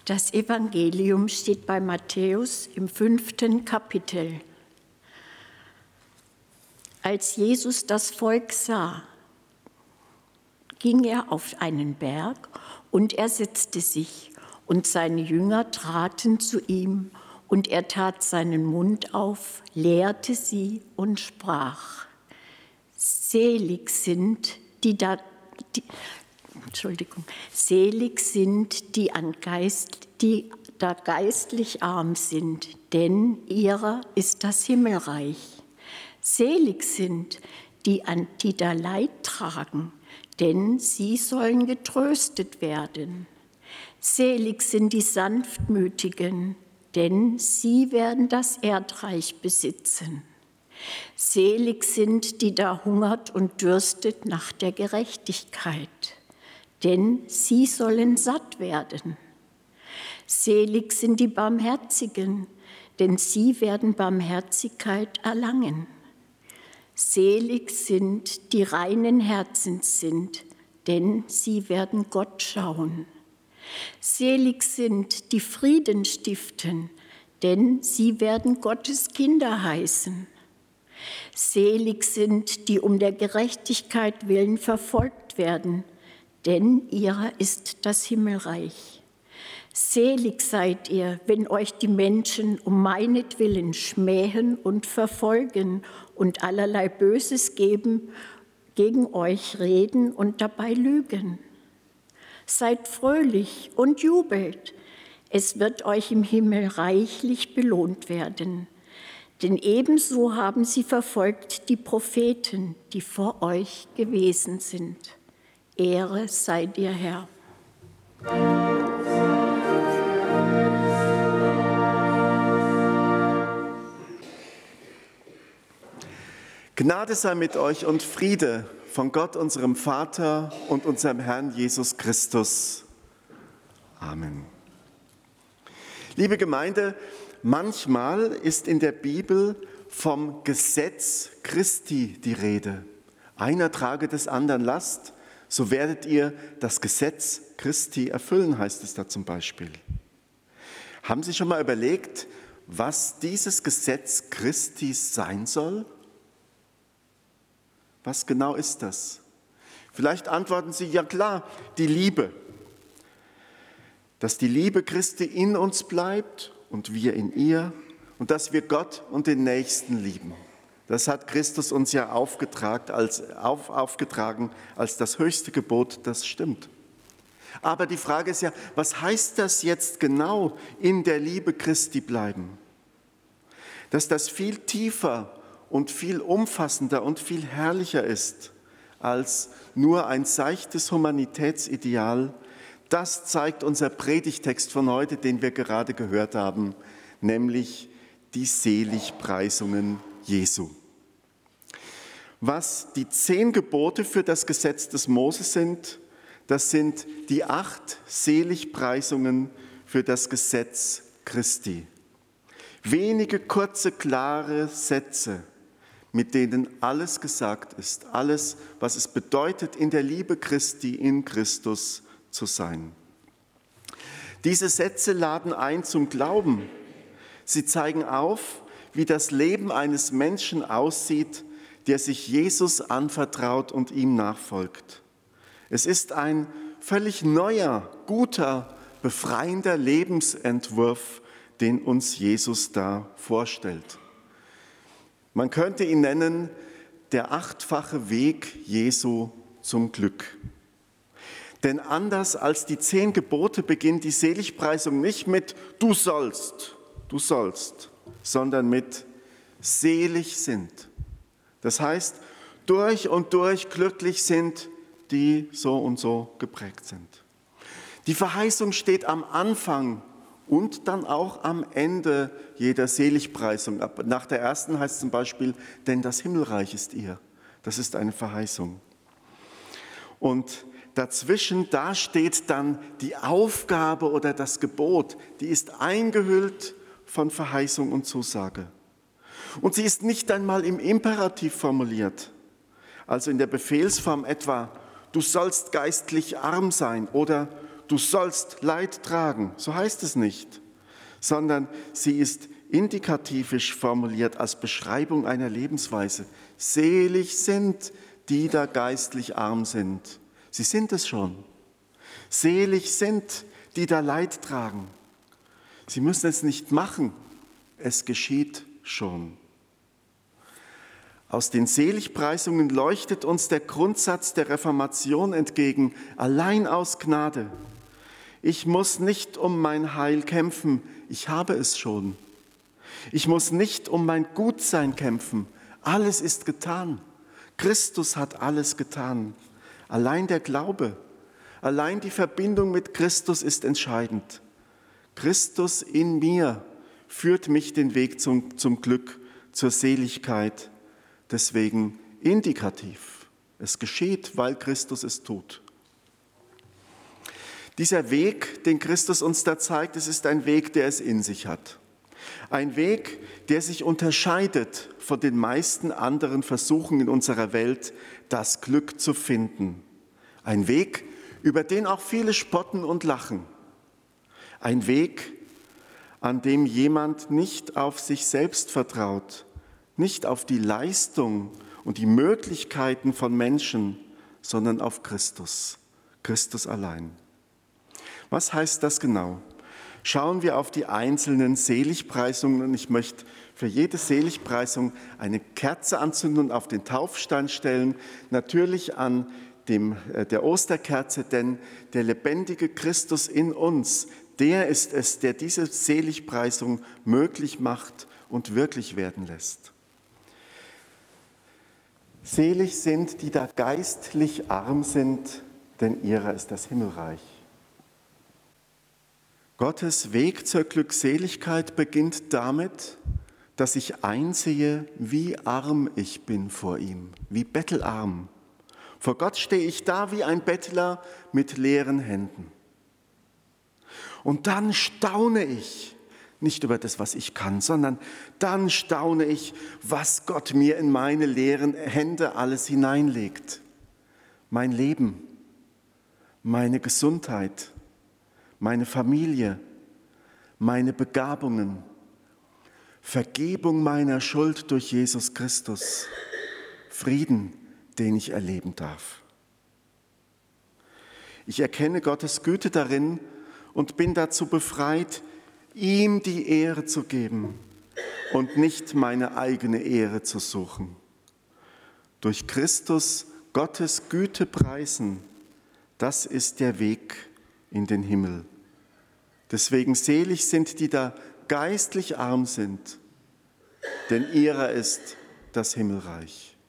Das Evangelium steht bei Matthäus im 5. Kapitel. Als Jesus das Volk sah, ging er auf einen Berg und er setzte sich, und seine Jünger traten zu ihm, und er tat seinen Mund auf, lehrte sie und sprach: Selig sind die da geistlich arm sind, denn ihrer ist das Himmelreich. Selig sind die da Leid tragen, denn sie sollen getröstet werden. Selig sind die Sanftmütigen, denn sie werden das Erdreich besitzen. Selig sind die da hungert und dürstet nach der Gerechtigkeit, denn sie sollen satt werden. Selig sind die Barmherzigen, denn sie werden Barmherzigkeit erlangen. Selig sind die reinen Herzens sind, denn sie werden Gott schauen. Selig sind die Frieden stiften, denn sie werden Gottes Kinder heißen. Selig sind die um der Gerechtigkeit willen verfolgt werden, denn ihrer ist das Himmelreich. Selig seid ihr, wenn euch die Menschen um meinetwillen schmähen und verfolgen und allerlei Böses gegen euch reden und dabei lügen. Seid fröhlich und jubelt, es wird euch im Himmel reichlich belohnt werden. Denn ebenso haben sie verfolgt die Propheten, die vor euch gewesen sind. Ehre sei dir, Herr. Gnade sei mit euch und Friede von Gott, unserem Vater und unserem Herrn Jesus Christus. Amen. Liebe Gemeinde, manchmal ist in der Bibel vom Gesetz Christi die Rede. Einer trage des anderen Last, so werdet ihr das Gesetz Christi erfüllen, heißt es da zum Beispiel. Haben Sie schon mal überlegt, was dieses Gesetz Christi sein soll? Was genau ist das? Vielleicht antworten Sie, ja klar, die Liebe. Dass die Liebe Christi in uns bleibt und wir in ihr und dass wir Gott und den Nächsten lieben. Das hat Christus uns ja aufgetragen als das höchste Gebot, das stimmt. Aber die Frage ist ja, was heißt das jetzt genau, in der Liebe Christi bleiben? Dass das viel tiefer und viel umfassender und viel herrlicher ist als nur ein seichtes Humanitätsideal, das zeigt unser Predigtext von heute, den wir gerade gehört haben, nämlich die Seligpreisungen Jesu. Was die 10 Gebote für das Gesetz des Mose sind, das sind die 8 Seligpreisungen für das Gesetz Christi. Wenige kurze, klare Sätze, mit denen alles gesagt ist, alles, was es bedeutet, in der Liebe Christi, in Christus zu sein. Diese Sätze laden ein zum Glauben. Sie zeigen auf, wie das Leben eines Menschen aussieht, der sich Jesus anvertraut und ihm nachfolgt. Es ist ein völlig neuer, guter, befreiender Lebensentwurf, den uns Jesus da vorstellt. Man könnte ihn nennen, der 8-fache Weg Jesu zum Glück. Denn anders als die 10 Gebote beginnt die Seligpreisung nicht mit du sollst, sondern mit selig sind. Das heißt, durch und durch glücklich sind, die so und so geprägt sind. Die Verheißung steht am Anfang und dann auch am Ende jeder Seligpreisung. Nach der ersten heißt es zum Beispiel, denn das Himmelreich ist ihr. Das ist eine Verheißung. Und dazwischen, da steht dann die Aufgabe oder das Gebot, die ist eingehüllt von Verheißung und Zusage. Und sie ist nicht einmal im Imperativ formuliert, also in der Befehlsform etwa, du sollst geistlich arm sein oder du sollst Leid tragen. So heißt es nicht, sondern sie ist indikativisch formuliert als Beschreibung einer Lebensweise. Selig sind, die da geistlich arm sind. Sie sind es schon. Selig sind, die da Leid tragen. Sie müssen es nicht machen, es geschieht schon. Aus den Seligpreisungen leuchtet uns der Grundsatz der Reformation entgegen, allein aus Gnade. Ich muss nicht um mein Heil kämpfen, ich habe es schon. Ich muss nicht um mein Gutsein kämpfen, alles ist getan. Christus hat alles getan. Allein der Glaube, allein die Verbindung mit Christus ist entscheidend. Christus in mir führt mich den Weg zum Glück, zur Seligkeit. Deswegen indikativ. Es geschieht, weil Christus es tut. Dieser Weg, den Christus uns da zeigt, es ist ein Weg, der es in sich hat. Ein Weg, der sich unterscheidet von den meisten anderen Versuchen in unserer Welt, das Glück zu finden. Ein Weg, über den auch viele spotten und lachen. Ein Weg, an dem jemand nicht auf sich selbst vertraut, nicht auf die Leistung und die Möglichkeiten von Menschen, sondern auf Christus, Christus allein. Was heißt das genau? Schauen wir auf die einzelnen Seligpreisungen und ich möchte für jede Seligpreisung eine Kerze anzünden und auf den Taufstein stellen, natürlich an der Osterkerze, denn der lebendige Christus in uns, der ist es, der diese Seligpreisung möglich macht und wirklich werden lässt. Selig sind, die da geistlich arm sind, denn ihrer ist das Himmelreich. Gottes Weg zur Glückseligkeit beginnt damit, dass ich einsehe, wie arm ich bin vor ihm, wie bettelarm. Vor Gott stehe ich da wie ein Bettler mit leeren Händen. Und dann staune ich, nicht über das, was ich kann, sondern dann staune ich, was Gott mir in meine leeren Hände alles hineinlegt. Mein Leben, meine Gesundheit, meine Familie, meine Begabungen, Vergebung meiner Schuld durch Jesus Christus, Frieden, den ich erleben darf. Ich erkenne Gottes Güte darin und bin dazu befreit, ihm die Ehre zu geben und nicht meine eigene Ehre zu suchen. Durch Christus Gottes Güte preisen, das ist der Weg in den Himmel. Deswegen selig sind, die da geistlich arm sind, denn ihrer ist das Himmelreich.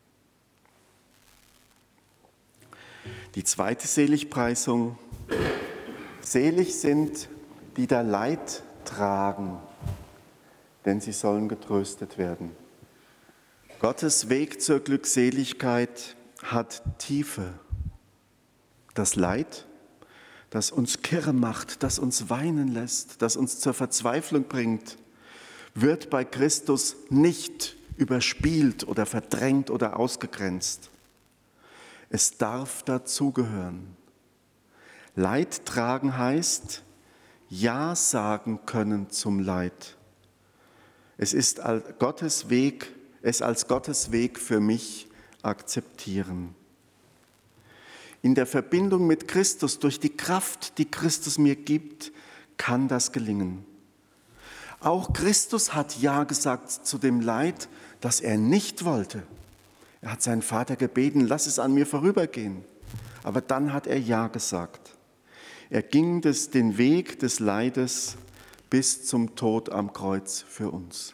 Die zweite Seligpreisung: Selig sind, die da Leid tragen, denn sie sollen getröstet werden. Gottes Weg zur Glückseligkeit hat Tiefe. Das Leid, das uns kirre macht, das uns weinen lässt, das uns zur Verzweiflung bringt, wird bei Christus nicht überspielt oder verdrängt oder ausgegrenzt. Es darf dazugehören. Leid tragen heißt, Ja sagen können zum Leid. Es ist als Gottes Weg für mich akzeptieren. In der Verbindung mit Christus, durch die Kraft, die Christus mir gibt, kann das gelingen. Auch Christus hat Ja gesagt zu dem Leid, das er nicht wollte. Er hat seinen Vater gebeten, lass es an mir vorübergehen. Aber dann hat er Ja gesagt. Er ging den Weg des Leides bis zum Tod am Kreuz für uns.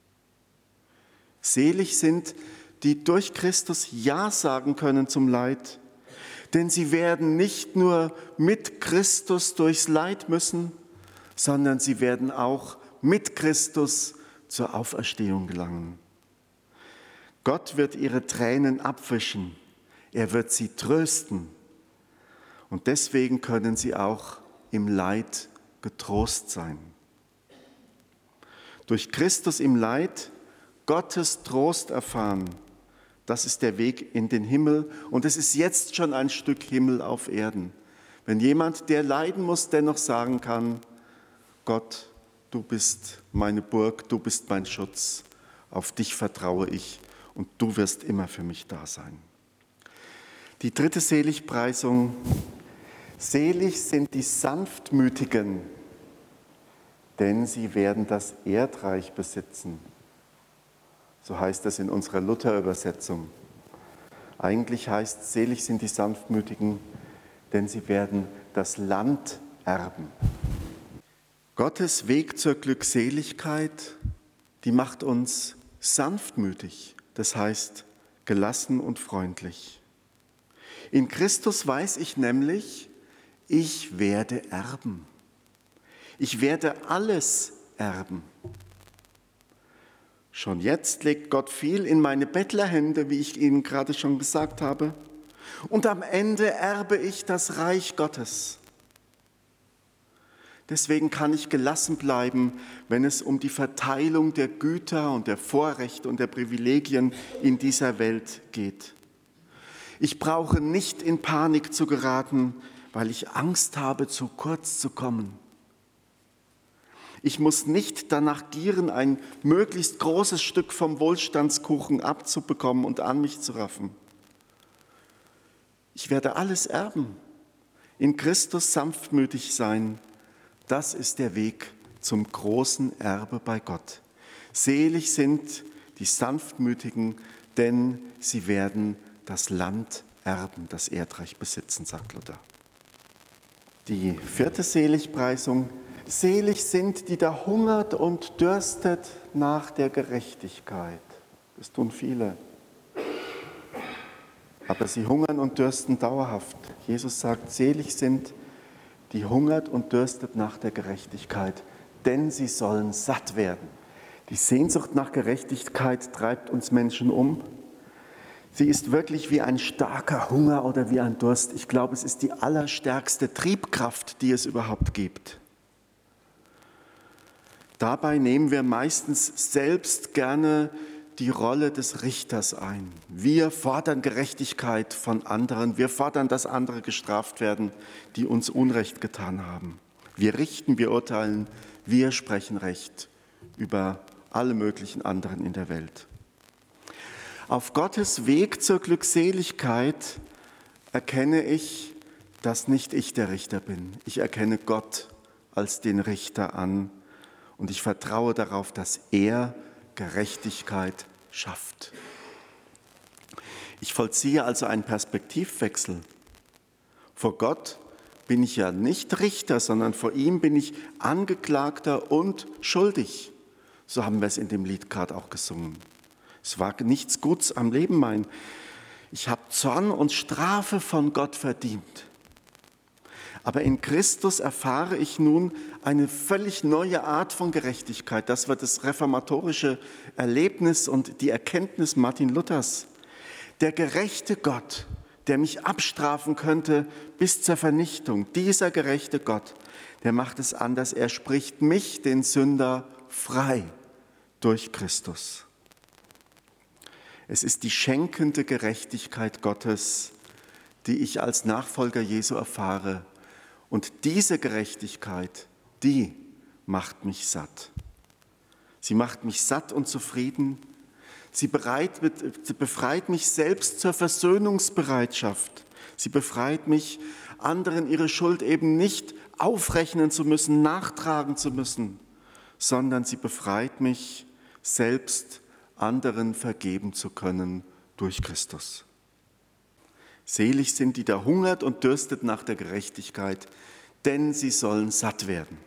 Selig sind, die durch Christus Ja sagen können zum Leid, denn sie werden nicht nur mit Christus durchs Leid müssen, sondern sie werden auch mit Christus zur Auferstehung gelangen. Gott wird ihre Tränen abwischen, er wird sie trösten. Und deswegen können sie auch im Leid getrost sein. Durch Christus im Leid Gottes Trost erfahren, das ist der Weg in den Himmel und es ist jetzt schon ein Stück Himmel auf Erden. Wenn jemand, der leiden muss, dennoch sagen kann, Gott, du bist meine Burg, du bist mein Schutz, auf dich vertraue ich und du wirst immer für mich da sein. Die dritte Seligpreisung: Selig sind die Sanftmütigen, denn sie werden das Erdreich besitzen. So heißt es in unserer Luther-Übersetzung. Eigentlich heißt, selig sind die Sanftmütigen, denn sie werden das Land erben. Gottes Weg zur Glückseligkeit, die macht uns sanftmütig, das heißt gelassen und freundlich. In Christus weiß ich nämlich, ich werde erben. Ich werde alles erben. Schon jetzt legt Gott viel in meine Bettlerhände, wie ich Ihnen gerade schon gesagt habe. Und am Ende erbe ich das Reich Gottes. Deswegen kann ich gelassen bleiben, wenn es um die Verteilung der Güter und der Vorrechte und der Privilegien in dieser Welt geht. Ich brauche nicht in Panik zu geraten, weil ich Angst habe, zu kurz zu kommen. Ich muss nicht danach gieren, ein möglichst großes Stück vom Wohlstandskuchen abzubekommen und an mich zu raffen. Ich werde alles erben, in Christus sanftmütig sein. Das ist der Weg zum großen Erbe bei Gott. Selig sind die Sanftmütigen, denn sie werden das Land erben, das Erdreich besitzen, sagt Luther. Die vierte Seligpreisung: Selig sind, die da hungert und dürstet nach der Gerechtigkeit. Das tun viele. Aber sie hungern und dürsten dauerhaft. Jesus sagt, selig sind, die hungert und dürstet nach der Gerechtigkeit, denn sie sollen satt werden. Die Sehnsucht nach Gerechtigkeit treibt uns Menschen um. Sie ist wirklich wie ein starker Hunger oder wie ein Durst. Ich glaube, es ist die allerstärkste Triebkraft, die es überhaupt gibt. Dabei nehmen wir meistens selbst gerne die Rolle des Richters ein. Wir fordern Gerechtigkeit von anderen. Wir fordern, dass andere gestraft werden, die uns Unrecht getan haben. Wir richten, wir urteilen, wir sprechen Recht über alle möglichen anderen in der Welt. Auf Gottes Weg zur Glückseligkeit erkenne ich, dass nicht ich der Richter bin. Ich erkenne Gott als den Richter an. Und ich vertraue darauf, dass er Gerechtigkeit schafft. Ich vollziehe also einen Perspektivwechsel. Vor Gott bin ich ja nicht Richter, sondern vor ihm bin ich Angeklagter und schuldig. So haben wir es in dem Lied gerade auch gesungen. Es war nichts Gutes am Leben mein. Ich habe Zorn und Strafe von Gott verdient. Aber in Christus erfahre ich nun eine völlig neue Art von Gerechtigkeit. Das war das reformatorische Erlebnis und die Erkenntnis Martin Luthers. Der gerechte Gott, der mich abstrafen könnte bis zur Vernichtung, dieser gerechte Gott, der macht es anders. Er spricht mich, den Sünder, frei durch Christus. Es ist die schenkende Gerechtigkeit Gottes, die ich als Nachfolger Jesu erfahre. Und diese Gerechtigkeit, die macht mich satt. Sie macht mich satt und zufrieden. Sie befreit mich selbst zur Versöhnungsbereitschaft. Sie befreit mich, anderen ihre Schuld eben nicht aufrechnen zu müssen, nachtragen zu müssen, sondern sie befreit mich, selbst anderen vergeben zu können durch Christus. Selig sind, die da hungert und dürstet nach der Gerechtigkeit, denn sie sollen satt werden.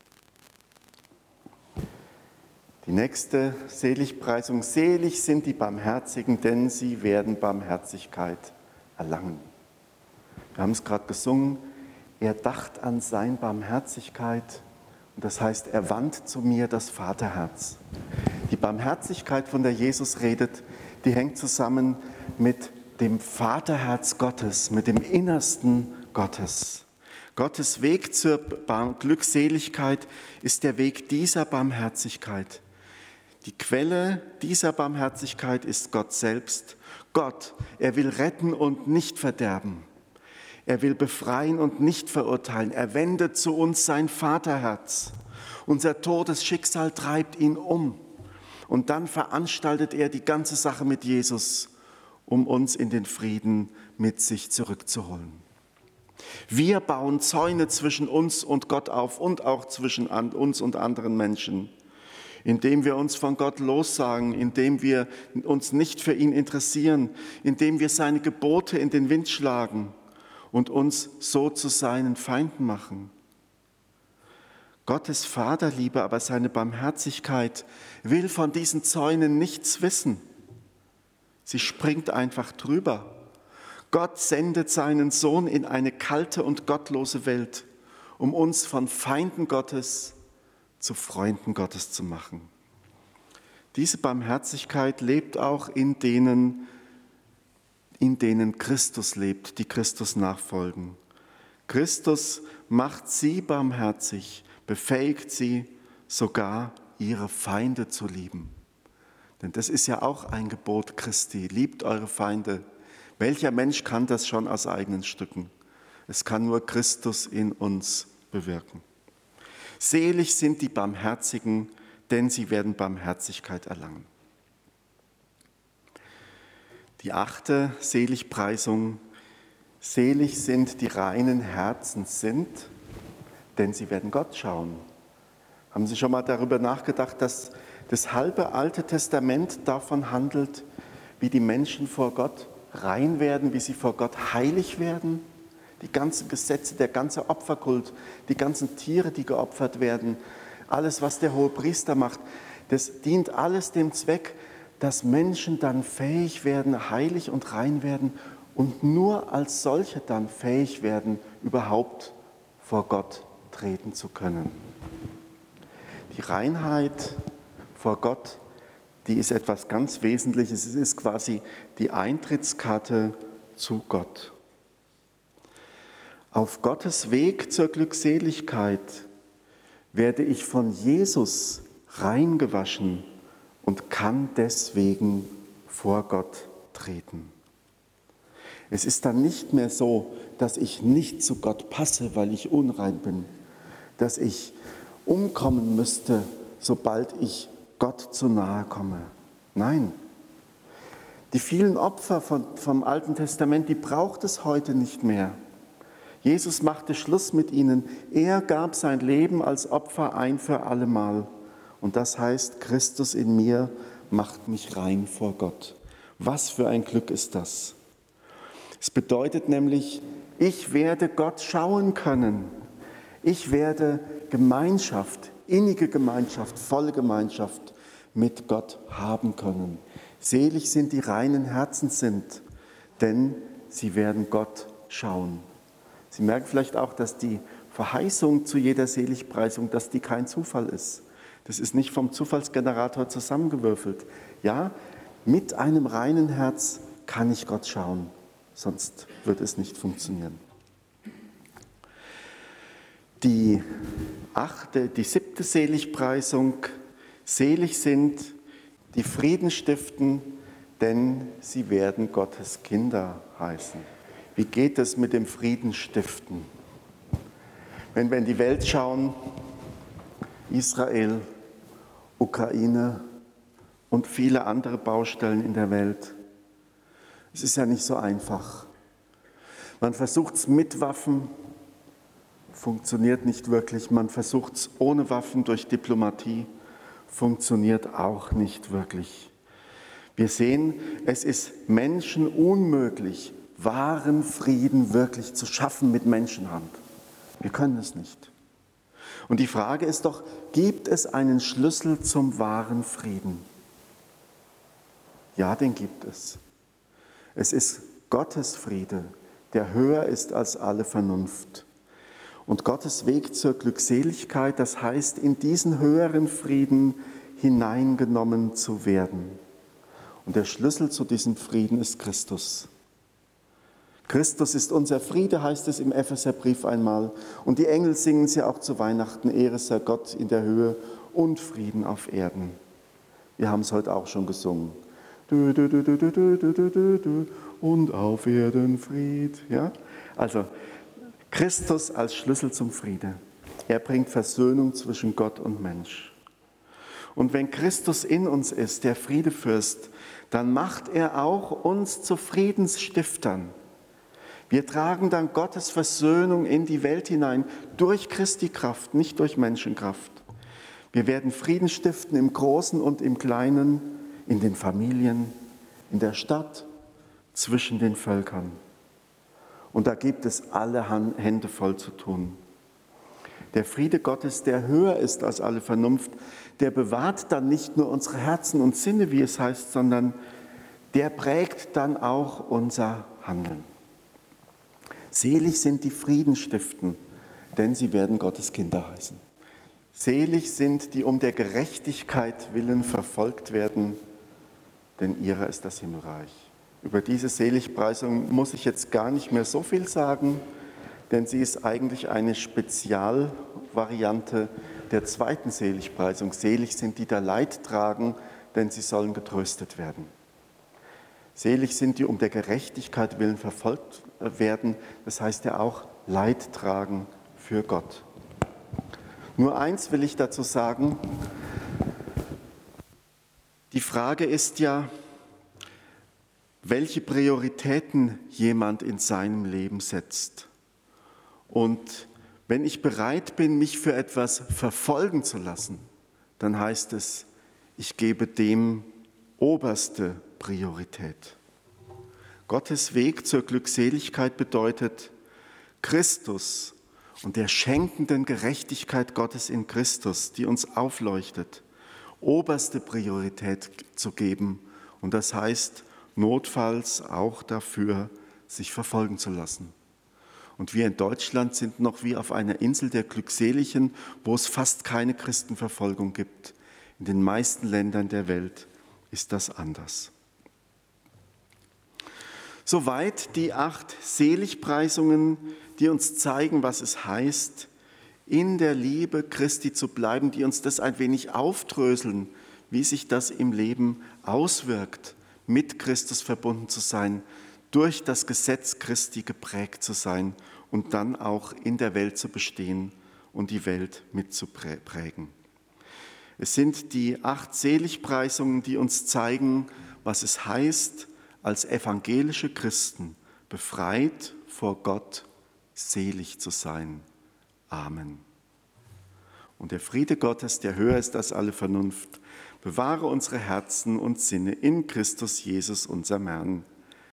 Die nächste Seligpreisung: Selig sind die Barmherzigen, denn sie werden Barmherzigkeit erlangen. Wir haben es gerade gesungen, er dacht an seine Barmherzigkeit und das heißt, er wandt zu mir das Vaterherz. Die Barmherzigkeit, von der Jesus redet, die hängt zusammen mit dem Vaterherz Gottes, mit dem Innersten Gottes. Gottes Weg zur Glückseligkeit ist der Weg dieser Barmherzigkeit. Die Quelle dieser Barmherzigkeit ist Gott selbst. Gott, er will retten und nicht verderben. Er will befreien und nicht verurteilen. Er wendet zu uns sein Vaterherz. Unser Todesschicksal treibt ihn um. Und dann veranstaltet er die ganze Sache mit Jesus, um uns in den Frieden mit sich zurückzuholen. Wir bauen Zäune zwischen uns und Gott auf und auch zwischen uns und anderen Menschen, indem wir uns von Gott lossagen, indem wir uns nicht für ihn interessieren, indem wir seine Gebote in den Wind schlagen und uns so zu seinen Feinden machen. Gottes Vaterliebe, aber seine Barmherzigkeit will von diesen Zäunen nichts wissen. Sie springt einfach drüber. Gott sendet seinen Sohn in eine kalte und gottlose Welt, um uns von Feinden Gottes zu Freunden Gottes zu machen. Diese Barmherzigkeit lebt auch in denen Christus lebt, die Christus nachfolgen. Christus macht sie barmherzig, befähigt sie sogar, ihre Feinde zu lieben. Denn das ist ja auch ein Gebot Christi, liebt eure Feinde. Welcher Mensch kann das schon aus eigenen Stücken? Es kann nur Christus in uns bewirken. Selig sind die Barmherzigen, denn sie werden Barmherzigkeit erlangen. Die 8. Seligpreisung: Selig sind die reinen Herzens sind, denn sie werden Gott schauen. Haben Sie schon mal darüber nachgedacht, dass das halbe Alte Testament davon handelt, wie die Menschen vor Gott rein werden, wie sie vor Gott heilig werden? Die ganzen Gesetze, der ganze Opferkult, die ganzen Tiere, die geopfert werden, alles, was der Hohepriester macht, das dient alles dem Zweck, dass Menschen dann fähig werden, heilig und rein werden und nur als solche dann fähig werden, überhaupt vor Gott treten zu können. Die Reinheit vor Gott, die ist etwas ganz Wesentliches. Es ist quasi die Eintrittskarte zu Gott. Auf Gottes Weg zur Glückseligkeit werde ich von Jesus reingewaschen und kann deswegen vor Gott treten. Es ist dann nicht mehr so, dass ich nicht zu Gott passe, weil ich unrein bin, dass ich umkommen müsste, sobald ich Gott zu nahe komme. Nein, die vielen Opfer vom Alten Testament, die braucht es heute nicht mehr. Jesus machte Schluss mit ihnen. Er gab sein Leben als Opfer ein für allemal. Und das heißt, Christus in mir macht mich rein vor Gott. Was für ein Glück ist das? Es bedeutet nämlich, ich werde Gott schauen können. Ich werde Gemeinschaft, innige Gemeinschaft, volle Gemeinschaft mit Gott haben können. Selig sind die reinen Herzens sind, denn sie werden Gott schauen. Sie merken vielleicht auch, dass die Verheißung zu jeder Seligpreisung, dass die kein Zufall ist. Das ist nicht vom Zufallsgenerator zusammengewürfelt. Ja, mit einem reinen Herz kann ich Gott schauen, sonst wird es nicht funktionieren. Die 7. Seligpreisung: Selig sind, die Frieden stiften, denn sie werden Gottes Kinder heißen. Wie geht es mit dem Frieden stiften? Wenn wir in die Welt schauen, Israel, Ukraine und viele andere Baustellen in der Welt, es ist ja nicht so einfach. Man versucht es mit Waffen, funktioniert nicht wirklich. Man versucht es ohne Waffen durch Diplomatie, funktioniert auch nicht wirklich. Wir sehen, es ist Menschen unmöglich, wahren Frieden wirklich zu schaffen mit Menschenhand. Wir können es nicht. Und die Frage ist doch, gibt es einen Schlüssel zum wahren Frieden? Ja, den gibt es. Es ist Gottes Friede, der höher ist als alle Vernunft. Und Gottes Weg zur Glückseligkeit, das heißt, in diesen höheren Frieden hineingenommen zu werden. Und der Schlüssel zu diesem Frieden ist Christus. Christus ist unser Friede, heißt es im Epheserbrief einmal. Und die Engel singen es ja auch zu Weihnachten: Ehre sei Gott in der Höhe und Frieden auf Erden. Wir haben es heute auch schon gesungen. Du, und auf Erden Fried. Ja? Also Christus als Schlüssel zum Friede. Er bringt Versöhnung zwischen Gott und Mensch. Und wenn Christus in uns ist, der Friedefürst, dann macht er auch uns zu Friedensstiftern. Wir tragen dann Gottes Versöhnung in die Welt hinein, durch Christi Kraft, nicht durch Menschenkraft. Wir werden Frieden stiften im Großen und im Kleinen, in den Familien, in der Stadt, zwischen den Völkern. Und da gibt es alle Hände voll zu tun. Der Friede Gottes, der höher ist als alle Vernunft, der bewahrt dann nicht nur unsere Herzen und Sinne, wie es heißt, sondern der prägt dann auch unser Handeln. Selig sind die Friedensstiften, denn sie werden Gottes Kinder heißen. Selig sind, die um der Gerechtigkeit willen verfolgt werden, denn ihrer ist das Himmelreich. Über diese Seligpreisung muss ich jetzt gar nicht mehr so viel sagen, denn sie ist eigentlich eine Spezialvariante der zweiten Seligpreisung. Selig sind die da Leid tragen, denn sie sollen getröstet werden. Selig sind die um der Gerechtigkeit willen verfolgt werden, das heißt ja auch Leid tragen für Gott. Nur eins will ich dazu sagen, die Frage ist ja, welche Prioritäten jemand in seinem Leben setzt. Und wenn ich bereit bin, mich für etwas verfolgen zu lassen, dann heißt es, ich gebe dem oberste Priorität. Gottes Weg zur Glückseligkeit bedeutet, Christus und der schenkenden Gerechtigkeit Gottes in Christus, die uns aufleuchtet, oberste Priorität zu geben. Und das heißt, notfalls auch dafür, sich verfolgen zu lassen. Und wir in Deutschland sind noch wie auf einer Insel der Glückseligen, wo es fast keine Christenverfolgung gibt. In den meisten Ländern der Welt ist das anders. Soweit die 8 Seligpreisungen, die uns zeigen, was es heißt, in der Liebe Christi zu bleiben, die uns das ein wenig aufdröseln, wie sich das im Leben auswirkt, mit Christus verbunden zu sein, durch das Gesetz Christi geprägt zu sein und dann auch in der Welt zu bestehen und die Welt mitzuprägen. Es sind die 8 Seligpreisungen, die uns zeigen, was es heißt, als evangelische Christen befreit vor Gott selig zu sein. Amen. Und der Friede Gottes, der höher ist als alle Vernunft, bewahre unsere Herzen und Sinne in Christus Jesus, unserem Herrn.